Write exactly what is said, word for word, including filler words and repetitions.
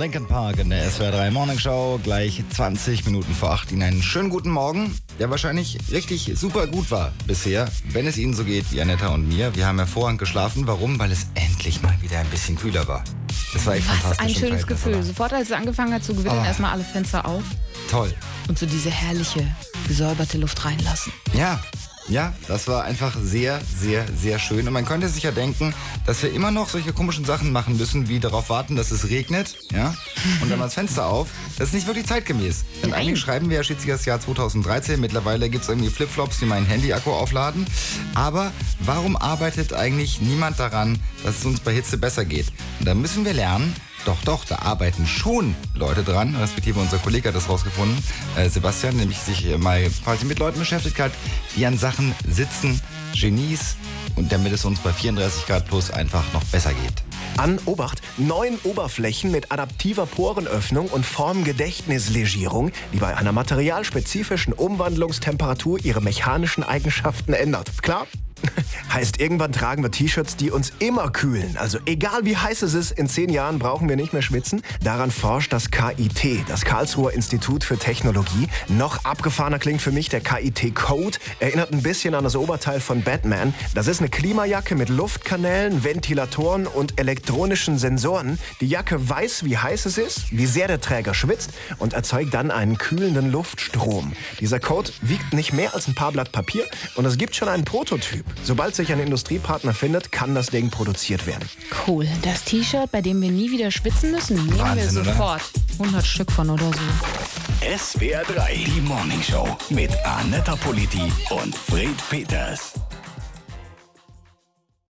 Linkin Park in der S W R drei Morning Show. Gleich zwanzig Minuten vor acht. Ihnen einen schönen guten Morgen, der wahrscheinlich richtig super gut war bisher, wenn es Ihnen so geht wie Anetta und mir. Wir haben hervorragend geschlafen. Warum? Weil es endlich mal wieder ein bisschen kühler war. Das war echt Was fantastisch. ein schönes Gefühl. Sofort, als es angefangen hat zu gewittern, Oh. erstmal alle Fenster auf Toll. und so diese herrliche, gesäuberte Luft reinlassen. Ja, ja, das war einfach sehr, sehr, sehr schön. Und man könnte sich ja denken, dass wir immer noch solche komischen Sachen machen müssen, wie darauf warten, dass es regnet, ja, und dann das Fenster auf. Das ist nicht wirklich zeitgemäß. Denn Nein. eigentlich schreiben wir ja schließlich das Jahr zweitausenddreizehn. Mittlerweile gibt es irgendwie Flipflops, die meinen Handy-Akku aufladen. Aber warum arbeitet eigentlich niemand daran, dass es uns bei Hitze besser geht? Und da müssen wir lernen. Doch, doch, da arbeiten schon Leute dran, respektive unser Kollege hat das rausgefunden, äh, Sebastian, nämlich sich äh, mal quasi mit Leuten beschäftigt hat, die an Sachen sitzen, Genies, und damit es uns bei vierunddreißig Grad plus einfach noch besser geht. An Obacht, neun Oberflächen mit adaptiver Porenöffnung und Formgedächtnislegierung, die bei einer materialspezifischen Umwandlungstemperatur ihre mechanischen Eigenschaften ändert. Klar? Heißt, irgendwann tragen wir T-Shirts, die uns immer kühlen. Also egal wie heiß es ist, in zehn Jahren brauchen wir nicht mehr schwitzen. Daran forscht das K I T, das Karlsruher Institut für Technologie. Noch abgefahrener klingt für mich der K I T-Code. Erinnert ein bisschen an das Oberteil von Batman. Das ist eine Klimajacke mit Luftkanälen, Ventilatoren und elektronischen Sensoren. Die Jacke weiß, wie heiß es ist, wie sehr der Träger schwitzt und erzeugt dann einen kühlenden Luftstrom. Dieser Code wiegt nicht mehr als ein paar Blatt Papier und es gibt schon einen Prototyp. Sobald sich ein Industriepartner findet, kann das Ding produziert werden. Cool. Das T-Shirt, bei dem wir nie wieder schwitzen müssen, nehmen Wahnsinn, wir oder? sofort. hundert Stück von oder so. S W R drei, die Morning Show mit Anetta Politi und Fred Peters.